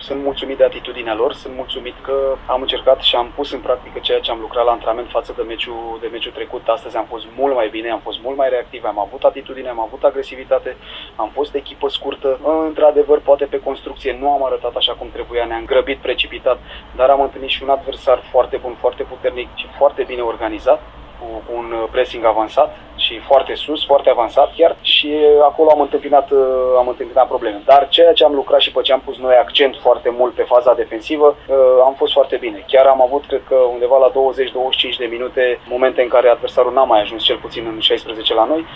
Sunt mulțumit de atitudinea lor, sunt mulțumit că am încercat și am pus în practică ceea ce am lucrat la antrenament față de meciul trecut. Astăzi am fost mult mai bine, am fost mult mai reactiv, am avut atitudine, am avut agresivitate, am fost echipă scurtă. Într-adevăr, poate pe construcție nu am arătat așa cum trebuia, ne-am grăbit precipitat, dar am întâlnit și un adversar foarte bun, foarte puternic și foarte bine organizat, cu un pressing avansat și foarte sus, foarte avansat chiar, și acolo am întâmpinat probleme. Dar ceea ce am lucrat și pe ce am pus noi accent foarte mult pe faza defensivă, am fost foarte bine. Chiar am avut, cred că undeva la 20-25 de minute, momente în care adversarul n-a mai ajuns cel puțin în 16 la noi.